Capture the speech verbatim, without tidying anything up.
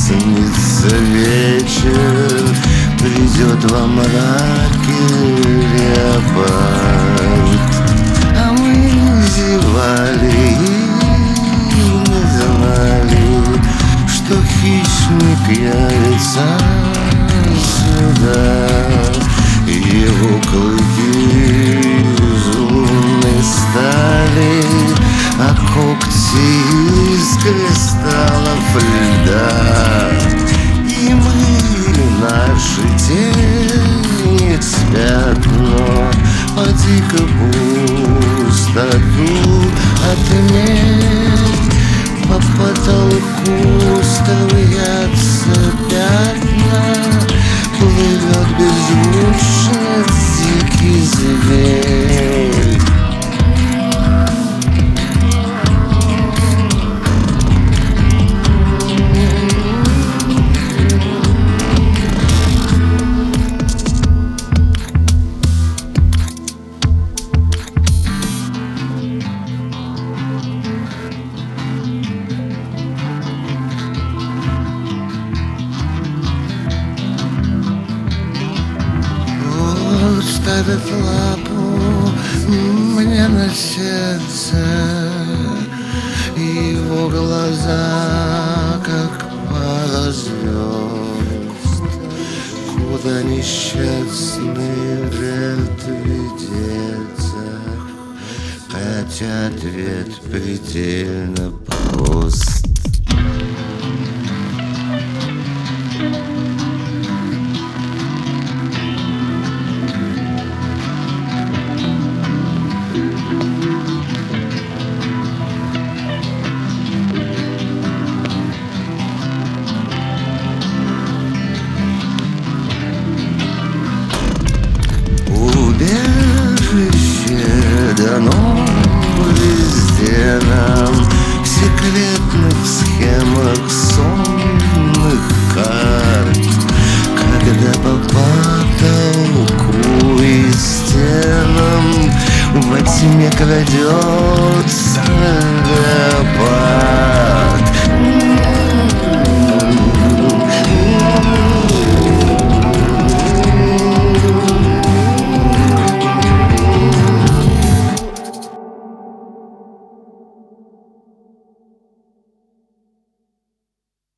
снится вечер, придет во мраке леопард. А мы зевали и не знали, что хищник явится сюда. Его клыки из лунной стали, а когти из кристаллов льда. И мы, наши тени спят, но поди-ка пустоту отметь. По потолку струятся пятна, плывет беззвучно дикий зверь. Ставит лапу мне на сердце, его глаза, как пара звезд. Куда несчастный вряд-ли деться, хотя ответ предельно прост. Убежище дано везде нам, в секретных схемах сонных карт. Когда по потолку и стенам во тьме крадется леопард.